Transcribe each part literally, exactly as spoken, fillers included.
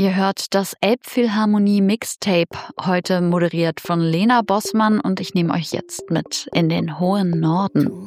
Ihr hört das Elbphilharmonie Mixtape, heute moderiert von Lena Bossmann, und ich nehme euch jetzt mit in den hohen Norden.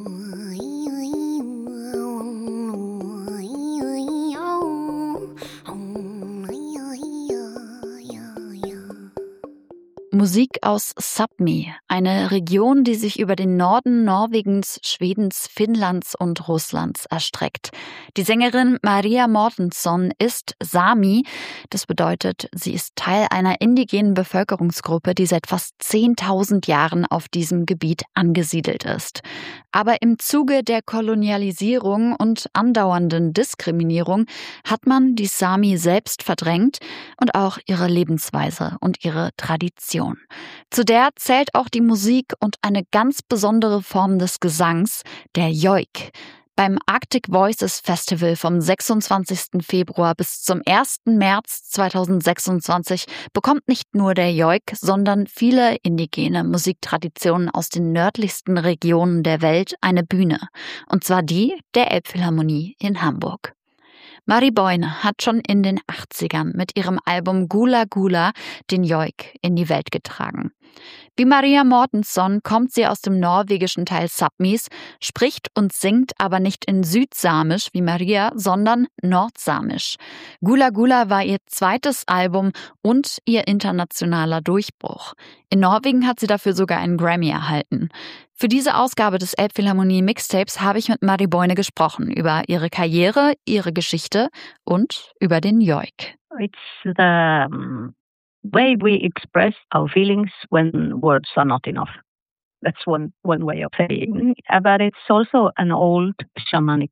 Musik aus Sápmi, eine Region, die sich über den Norden Norwegens, Schwedens, Finnlands und Russlands erstreckt. Die Sängerin Maria Mortensson ist Sami. Das bedeutet, sie ist Teil einer indigenen Bevölkerungsgruppe, die seit fast zehntausend Jahren auf diesem Gebiet angesiedelt ist. Aber im Zuge der Kolonialisierung und andauernden Diskriminierung hat man die Sami selbst verdrängt und auch ihre Lebensweise und ihre Tradition. Zu der zählt auch die Musik und eine ganz besondere Form des Gesangs, der Joik. Beim Arctic Voices Festival vom sechsundzwanzigsten Februar bis zum ersten März zweitausendsechsundzwanzig bekommt nicht nur der Joik, sondern viele indigene Musiktraditionen aus den nördlichsten Regionen der Welt eine Bühne. Und zwar die der Elbphilharmonie in Hamburg. Mari Boine hat schon in den achtzigern mit ihrem Album Gula Gula den Joik in die Welt getragen. Wie Maria Mortensson kommt sie aus dem norwegischen Teil Sápmis, spricht und singt aber nicht in Südsamisch wie Maria, sondern Nordsamisch. Gula Gula war ihr zweites Album und ihr internationaler Durchbruch. In Norwegen hat sie dafür sogar einen Grammy erhalten. Für diese Ausgabe des Elbphilharmonie Mixtapes habe ich mit Mari Boine gesprochen über ihre Karriere, ihre Geschichte und über den Joik. It's the um, way we express our feelings when words are not enough. That's one, one way of saying. But it's also an old shamanic.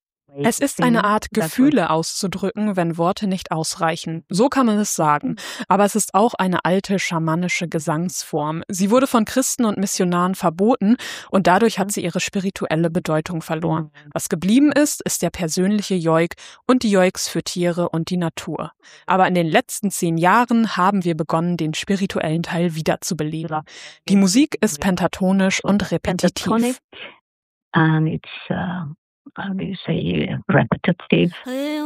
Es ist eine Art, Gefühle auszudrücken, wenn Worte nicht ausreichen. So kann man es sagen. Aber es ist auch eine alte schamanische Gesangsform. Sie wurde von Christen und Missionaren verboten und dadurch hat sie ihre spirituelle Bedeutung verloren. Was geblieben ist, ist der persönliche Joik und die Joiks für Tiere und die Natur. Aber in den letzten zehn Jahren haben wir begonnen, den spirituellen Teil wiederzubeleben. Die Musik ist pentatonisch und repetitiv. And it's, uh how do you say, repetitive.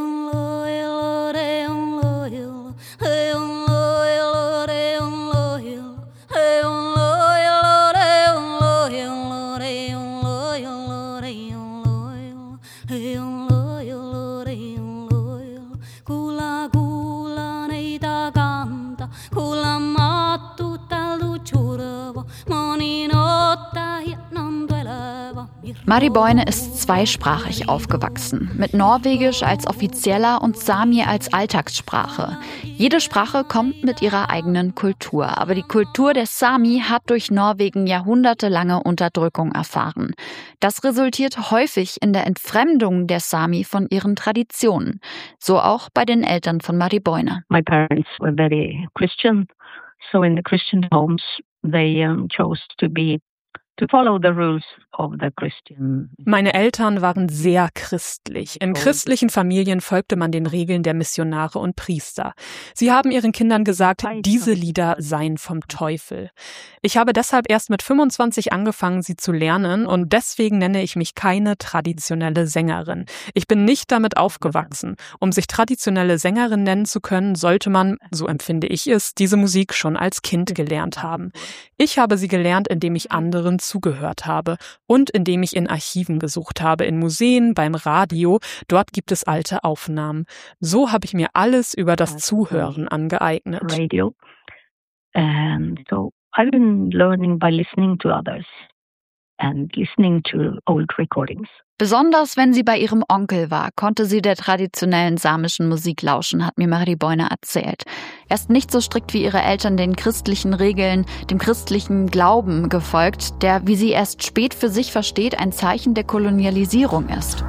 Mari Boine ist zweisprachig aufgewachsen, mit Norwegisch als offizieller und Sami als Alltagssprache. Jede Sprache kommt mit ihrer eigenen Kultur, aber die Kultur der Sami hat durch Norwegen jahrhundertelange Unterdrückung erfahren. Das resultiert häufig in der Entfremdung der Sami von ihren Traditionen. So auch bei den Eltern von Mari Boine. My parents were very Christian, so in the Christian homes they um, chose to be to follow the rules of the Christian. Meine Eltern waren sehr christlich. In christlichen Familien folgte man den Regeln der Missionare und Priester. Sie haben ihren Kindern gesagt, diese Lieder seien vom Teufel. Ich habe deshalb erst mit fünfundzwanzig angefangen, sie zu lernen, und deswegen nenne ich mich keine traditionelle Sängerin. Ich bin nicht damit aufgewachsen. Um sich traditionelle Sängerin nennen zu können, sollte man, so empfinde ich es, diese Musik schon als Kind gelernt haben. Ich habe sie gelernt, indem ich anderen zugehört habe und indem ich in Archiven gesucht habe, in Museen, beim Radio. Dort gibt es alte Aufnahmen. So habe ich mir alles über das Zuhören angeeignet. Radio. And so I've been learning by listening to others and listening to old recordings. Besonders wenn sie bei ihrem Onkel war, konnte sie der traditionellen samischen Musik lauschen, hat mir Mari Boine erzählt. Er ist nicht so strikt wie ihre Eltern den christlichen Regeln, dem christlichen Glauben gefolgt, der, wie sie erst spät für sich versteht, ein Zeichen der Kolonialisierung ist.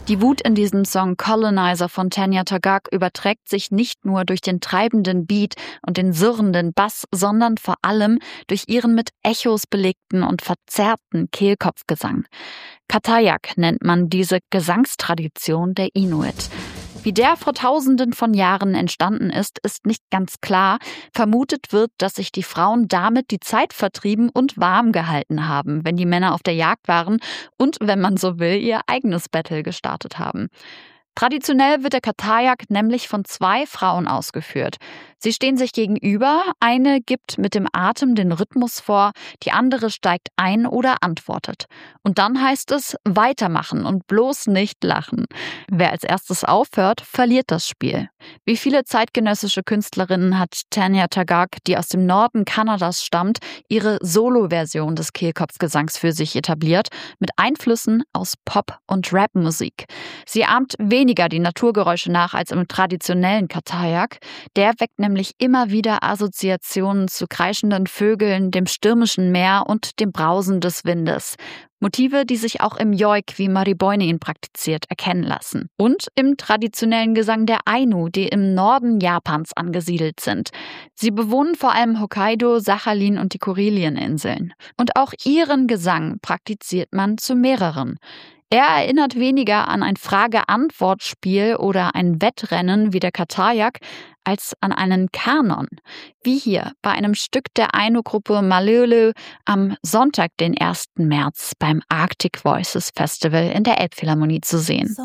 Die Wut in diesem Song Colonizer von Tanya Tagaq überträgt sich nicht nur durch den treibenden Beat und den surrenden Bass, sondern vor allem durch ihren mit Echos belegten und verzerrten Kehlkopfgesang. Qatayak nennt man diese Gesangstradition der Inuit. Wie der vor Tausenden von Jahren entstanden ist, ist nicht ganz klar. Vermutet wird, dass sich die Frauen damit die Zeit vertrieben und warm gehalten haben, wenn die Männer auf der Jagd waren und, wenn man so will, ihr eigenes Battle gestartet haben. Traditionell wird der Qatayak nämlich von zwei Frauen ausgeführt. Sie stehen sich gegenüber, eine gibt mit dem Atem den Rhythmus vor, die andere steigt ein oder antwortet. Und dann heißt es weitermachen und bloß nicht lachen. Wer als erstes aufhört, verliert das Spiel. Wie viele zeitgenössische Künstlerinnen hat Tanya Tagaq, die aus dem Norden Kanadas stammt, ihre Solo-Version des Kehlkopfgesangs für sich etabliert, mit Einflüssen aus Pop- und Rapmusik. Sie ahmt weniger die Naturgeräusche nach als im traditionellen Qatayak. Der weckt nämlich immer wieder Assoziationen zu kreischenden Vögeln, dem stürmischen Meer und dem Brausen des Windes. Motive, die sich auch im Yoik, wie Mariboine ihn praktiziert, erkennen lassen. Und im traditionellen Gesang der Ainu, die im Norden Japans angesiedelt sind. Sie bewohnen vor allem Hokkaido, Sachalin und die Kurilininseln. Und auch ihren Gesang praktiziert man zu mehreren. Er erinnert weniger an ein Frage-Antwort-Spiel oder ein Wettrennen wie der Qatayak als an einen Kanon, wie hier bei einem Stück der Ainu-Gruppe Malulu am Sonntag, den ersten März beim Arctic Voices Festival in der Elbphilharmonie zu sehen.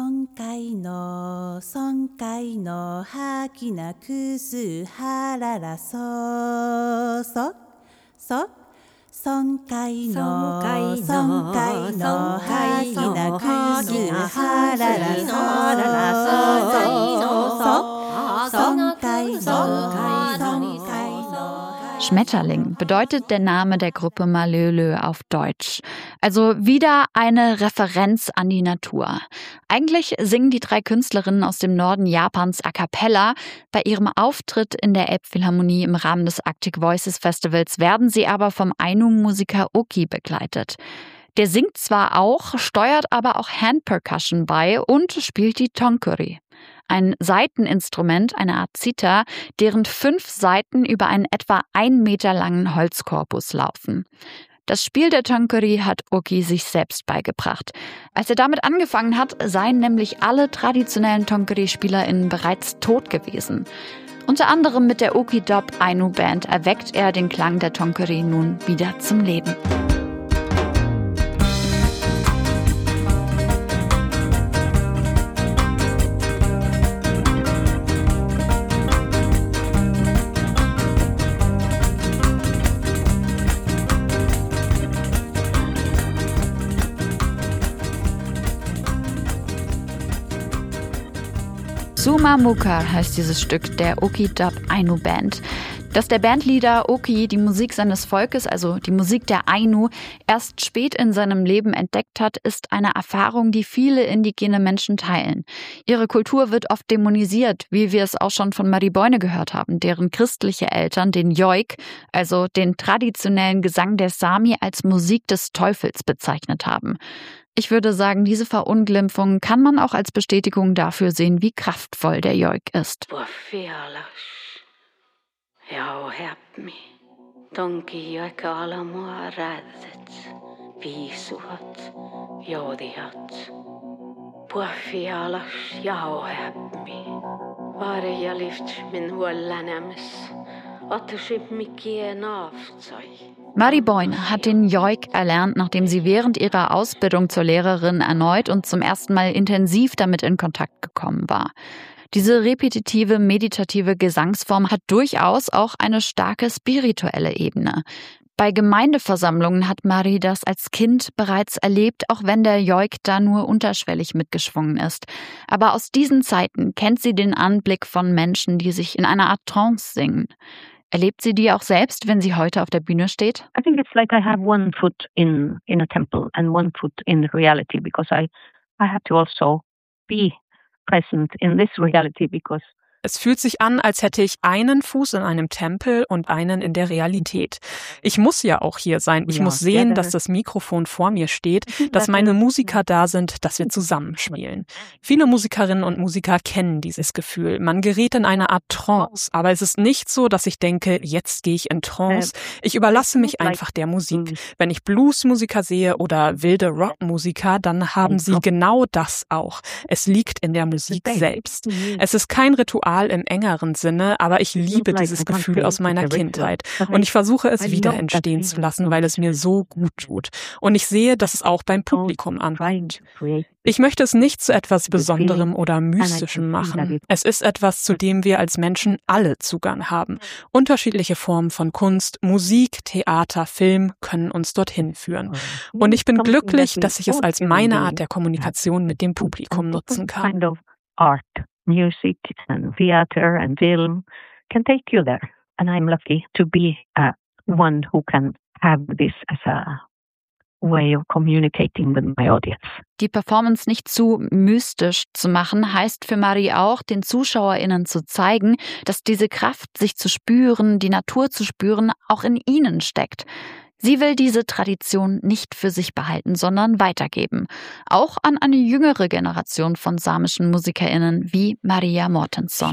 Schmetterling bedeutet der Name der Gruppe Malulu auf Deutsch. Also wieder eine Referenz an die Natur. Eigentlich singen die drei Künstlerinnen aus dem Norden Japans a cappella. Bei ihrem Auftritt in der Elbphilharmonie im Rahmen des Arctic Voices Festivals werden sie aber vom Ainu-Musiker Oki begleitet. Der singt zwar auch, steuert aber auch Handpercussion bei und spielt die Tongkuri. Ein Saiteninstrument, eine Art Zither, deren fünf Saiten über einen etwa ein Meter langen Holzkorpus laufen. Das Spiel der Tongkuri hat Oki sich selbst beigebracht. Als er damit angefangen hat, seien nämlich alle traditionellen Tongkuri-SpielerInnen bereits tot gewesen. Unter anderem mit der Oki-Dub Ainu Band erweckt er den Klang der Tongkuri nun wieder zum Leben. Suma Mukar heißt dieses Stück der Oki-Dub Ainu Band. Dass der Bandleader Oki die Musik seines Volkes, also die Musik der Ainu, erst spät in seinem Leben entdeckt hat, ist eine Erfahrung, die viele indigene Menschen teilen. Ihre Kultur wird oft dämonisiert, wie wir es auch schon von Mariboine gehört haben, deren christliche Eltern den Yoik, also den traditionellen Gesang der Sami, als Musik des Teufels bezeichnet haben. Ich würde sagen, diese Verunglimpfung kann man auch als Bestätigung dafür sehen, wie kraftvoll der Yoik ist. Mariboine hat den Yoik erlernt, nachdem sie während ihrer Ausbildung zur Lehrerin erneut und zum ersten Mal intensiv damit in Kontakt gekommen war. Diese repetitive, meditative Gesangsform hat durchaus auch eine starke spirituelle Ebene. Bei Gemeindeversammlungen hat Mari das als Kind bereits erlebt, auch wenn der Yoik da nur unterschwellig mitgeschwungen ist. Aber aus diesen Zeiten kennt sie den Anblick von Menschen, die sich in einer Art Trance singen. Erlebt sie die auch selbst, wenn sie heute auf der Bühne steht? I think it's like I have one foot in in a temple and one foot in reality, because I I have to also be present in this reality, because Es fühlt sich an, als hätte ich einen Fuß in einem Tempel und einen in der Realität. Ich muss ja auch hier sein. Ich muss sehen, dass das Mikrofon vor mir steht, dass meine Musiker da sind, dass wir zusammenspielen. Viele Musikerinnen und Musiker kennen dieses Gefühl. Man gerät in eine Art Trance, aber es ist nicht so, dass ich denke, jetzt gehe ich in Trance. Ich überlasse mich einfach der Musik. Wenn ich Bluesmusiker sehe oder wilde Rockmusiker, dann haben sie genau das auch. Es liegt in der Musik selbst. Es ist kein Ritual im engeren Sinne, aber ich liebe dieses Gefühl aus meiner Kindheit und ich versuche es wieder entstehen zu lassen, weil es mir so gut tut. Und ich sehe, dass es auch beim Publikum ankommt. Ich möchte es nicht zu etwas Besonderem oder Mystischem machen. Es ist etwas, zu dem wir als Menschen alle Zugang haben. Unterschiedliche Formen von Kunst, Musik, Theater, Film können uns dorthin führen. Und ich bin glücklich, dass ich es als meine Art der Kommunikation mit dem Publikum nutzen kann. Art, music and theater and film can take you there. And I'm lucky to be uh, one who can have this as a way of communicating with my audience. Die Performance nicht zu mystisch zu machen, heißt für Marie auch, den ZuschauerInnen zu zeigen, dass diese Kraft, sich zu spüren, die Natur zu spüren, auch in ihnen steckt. Sie will diese Tradition nicht für sich behalten, sondern weitergeben. Auch an eine jüngere Generation von samischen MusikerInnen wie Maria Mortensson.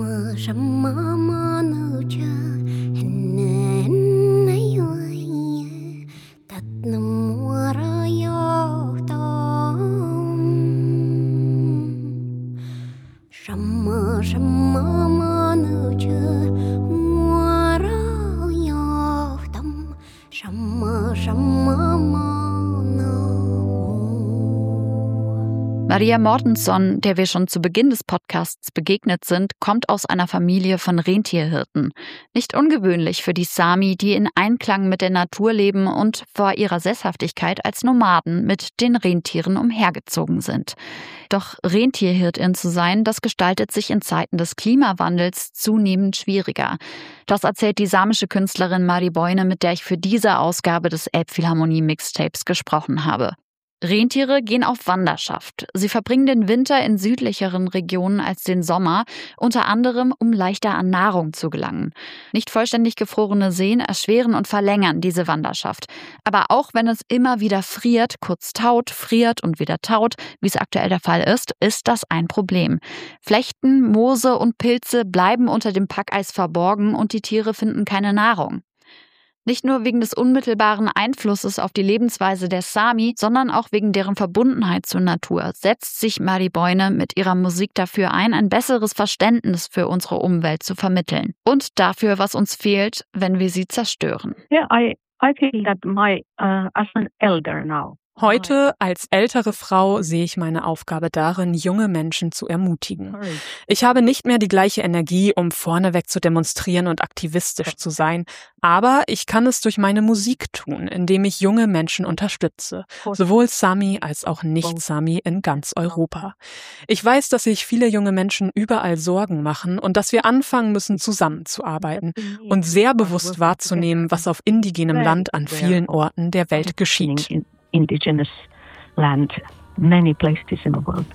Maria Mortensson, der wir schon zu Beginn des Podcasts begegnet sind, kommt aus einer Familie von Rentierhirten. Nicht ungewöhnlich für die Sami, die in Einklang mit der Natur leben und vor ihrer Sesshaftigkeit als Nomaden mit den Rentieren umhergezogen sind. Doch Rentierhirtin zu sein, das gestaltet sich in Zeiten des Klimawandels zunehmend schwieriger. Das erzählt die samische Künstlerin Mari Boine, mit der ich für diese Ausgabe des Elbphilharmonie-Mixtapes gesprochen habe. Rentiere gehen auf Wanderschaft. Sie verbringen den Winter in südlicheren Regionen als den Sommer, unter anderem um leichter an Nahrung zu gelangen. Nicht vollständig gefrorene Seen erschweren und verlängern diese Wanderschaft. Aber auch wenn es immer wieder friert, kurz taut, friert und wieder taut, wie es aktuell der Fall ist, ist das ein Problem. Flechten, Moose und Pilze bleiben unter dem Packeis verborgen und die Tiere finden keine Nahrung. Nicht nur wegen des unmittelbaren Einflusses auf die Lebensweise der Sami, sondern auch wegen deren Verbundenheit zur Natur setzt sich Mari Boine mit ihrer Musik dafür ein, ein besseres Verständnis für unsere Umwelt zu vermitteln. Und dafür, was uns fehlt, wenn wir sie zerstören. Yeah, I, I feel that my, uh, as an elder now, Heute als ältere Frau sehe ich meine Aufgabe darin, junge Menschen zu ermutigen. Ich habe nicht mehr die gleiche Energie, um vorneweg zu demonstrieren und aktivistisch zu sein, aber ich kann es durch meine Musik tun, indem ich junge Menschen unterstütze, sowohl Sami als auch Nicht-Sami in ganz Europa. Ich weiß, dass sich viele junge Menschen überall Sorgen machen und dass wir anfangen müssen, zusammenzuarbeiten und sehr bewusst wahrzunehmen, was auf indigenem Land an vielen Orten der Welt geschieht. Indigenous land, many places in the world.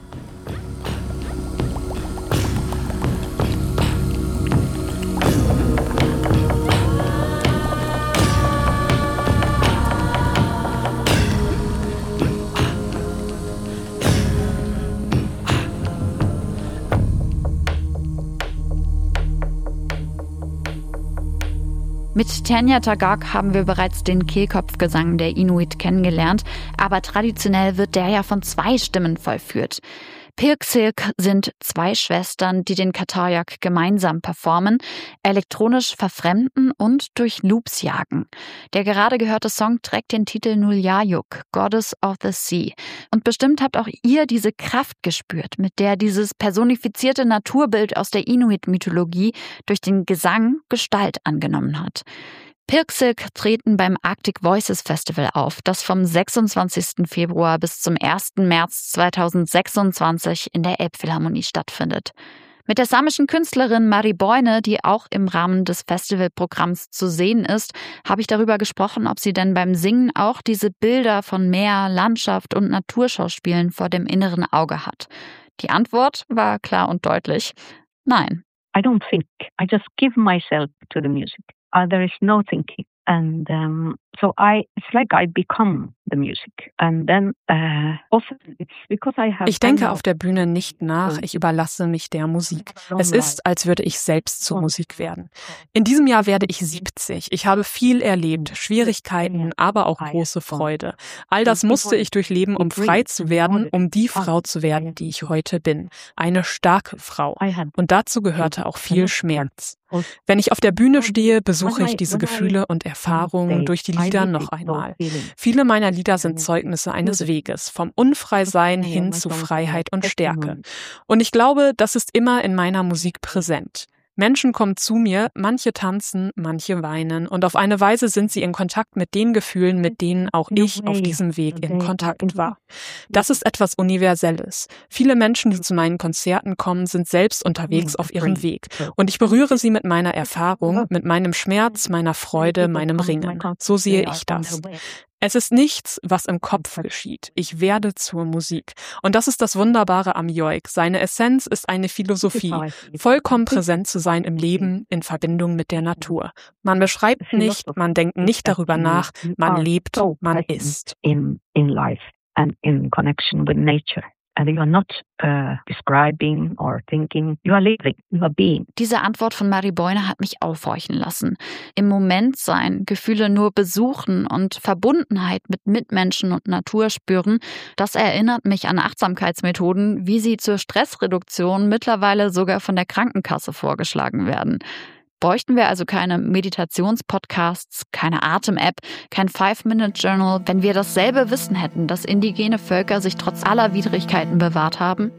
Mit Tanya Tagaq haben wir bereits den Kehlkopfgesang der Inuit kennengelernt, aber traditionell wird der ja von zwei Stimmen vollführt. Pirksilk sind zwei Schwestern, die den Katayak gemeinsam performen, elektronisch verfremden und durch Loops jagen. Der gerade gehörte Song trägt den Titel Nuljayuk, Goddess of the Sea. Und bestimmt habt auch ihr diese Kraft gespürt, mit der dieses personifizierte Naturbild aus der Inuit-Mythologie durch den Gesang Gestalt angenommen hat. Pirksilk treten beim Arctic Voices Festival auf, das vom sechsundzwanzigsten Februar bis zum ersten März zweitausendsechsundzwanzig in der Elbphilharmonie stattfindet. Mit der samischen Künstlerin Mari Boine, die auch im Rahmen des Festivalprogramms zu sehen ist, habe ich darüber gesprochen, ob sie denn beim Singen auch diese Bilder von Meer, Landschaft und Naturschauspielen vor dem inneren Auge hat. Die Antwort war klar und deutlich. Nein. I don't think. I just give myself to the music. Uh, there is no thinking. And um, so I, it's like I become the music. And then uh, often it's because I have. Ich denke auf der Bühne nicht nach, ich überlasse mich der Musik. Es ist, als würde ich selbst zur Musik werden. In diesem Jahr werde ich siebzig. Ich habe viel erlebt, Schwierigkeiten, aber auch große Freude. All das musste ich durchleben, um frei zu werden, um die Frau zu werden, die ich heute bin. Eine starke Frau. Und dazu gehörte auch viel Schmerz. Wenn ich auf der Bühne stehe, besuche ich diese Gefühle und Erfahrungen durch die Lieder noch einmal. Viele meiner Lieder sind Zeugnisse eines Weges, vom Unfreisein hin zu Freiheit und Stärke. Und ich glaube, das ist immer in meiner Musik präsent. Menschen kommen zu mir, manche tanzen, manche weinen und auf eine Weise sind sie in Kontakt mit den Gefühlen, mit denen auch ich auf diesem Weg in Kontakt war. Das ist etwas Universelles. Viele Menschen, die zu meinen Konzerten kommen, sind selbst unterwegs auf ihrem Weg und ich berühre sie mit meiner Erfahrung, mit meinem Schmerz, meiner Freude, meinem Ringen. So sehe ich das. Es ist nichts, was im Kopf geschieht. Ich werde zur Musik. Und das ist das Wunderbare am Joik. Seine Essenz ist eine Philosophie, vollkommen präsent zu sein im Leben in Verbindung mit der Natur. Man beschreibt nicht, man denkt nicht darüber nach, man lebt, man ist. In, in life and in connection with nature. And you are not uh, describing or thinking, you are living, you are being. Diese Antwort von Mari Boine hat mich aufhorchen lassen. Im Moment sein, Gefühle nur besuchen und Verbundenheit mit Mitmenschen und Natur spüren, das erinnert mich an Achtsamkeitsmethoden, wie sie zur Stressreduktion mittlerweile sogar von der Krankenkasse vorgeschlagen werden. Bräuchten wir also keine Meditationspodcasts, keine Atem-App, kein Five-Minute-Journal, wenn wir dasselbe Wissen hätten, dass indigene Völker sich trotz aller Widrigkeiten bewahrt haben?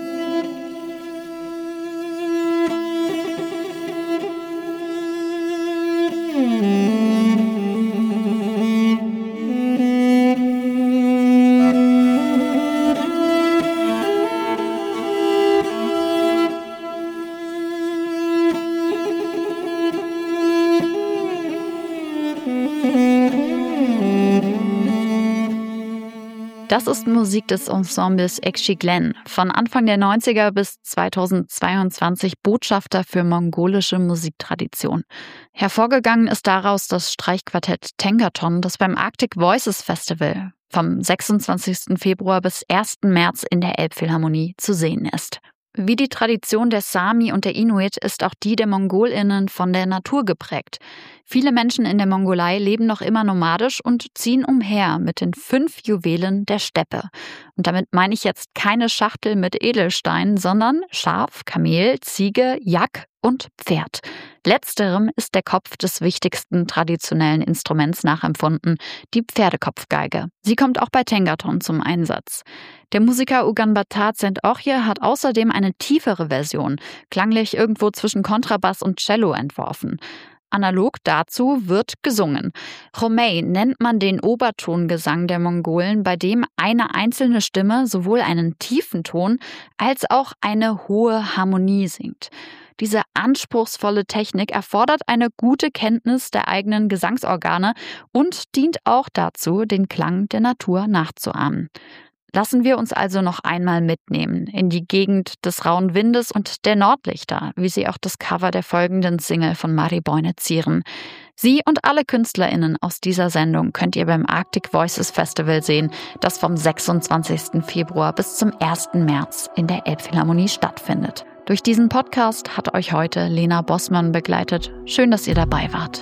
Das ist Musik des Ensembles Ekşiglen, von Anfang der neunziger bis zweitausendzweiundzwanzig Botschafter für mongolische Musiktradition. Hervorgegangen ist daraus das Streichquartett Tengaton, das beim Arctic Voices Festival vom sechsundzwanzigsten Februar bis ersten März in der Elbphilharmonie zu sehen ist. Wie die Tradition der Sami und der Inuit ist auch die der MongolInnen von der Natur geprägt. Viele Menschen in der Mongolei leben noch immer nomadisch und ziehen umher mit den fünf Juwelen der Steppe. Und damit meine ich jetzt keine Schachtel mit Edelsteinen, sondern Schaf, Kamel, Ziege, Yak und Pferd. Letzterem ist der Kopf des wichtigsten traditionellen Instruments nachempfunden, die Pferdekopfgeige. Sie kommt auch bei Tengaton zum Einsatz. Der Musiker Ugan Batat Sent-Ochje hat außerdem eine tiefere Version, klanglich irgendwo zwischen Kontrabass und Cello entworfen. Analog dazu wird gesungen. Romey nennt man den Obertongesang der Mongolen, bei dem eine einzelne Stimme sowohl einen tiefen Ton als auch eine hohe Harmonie singt. Diese anspruchsvolle Technik erfordert eine gute Kenntnis der eigenen Gesangsorgane und dient auch dazu, den Klang der Natur nachzuahmen. Lassen wir uns also noch einmal mitnehmen in die Gegend des rauen Windes und der Nordlichter, wie sie auch das Cover der folgenden Single von Mari Boine zieren. Sie und alle KünstlerInnen aus dieser Sendung könnt ihr beim Arctic Voices Festival sehen, das vom sechsundzwanzigsten Februar bis zum ersten März in der Elbphilharmonie stattfindet. Durch diesen Podcast hat euch heute Lena Bossmann begleitet. Schön, dass ihr dabei wart.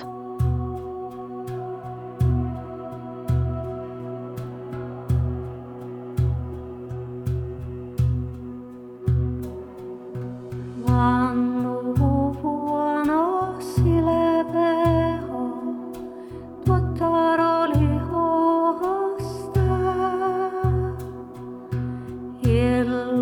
It'll